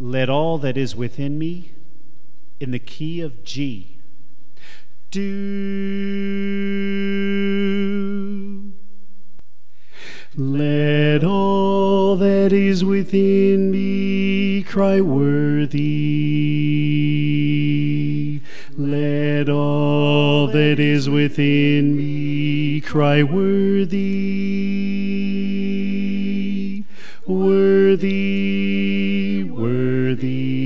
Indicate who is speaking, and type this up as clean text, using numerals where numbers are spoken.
Speaker 1: Let all that is within me, in the key of G, do. Let all that is within me cry worthy. Let all that is within me cry worthy. Worthy, worthy.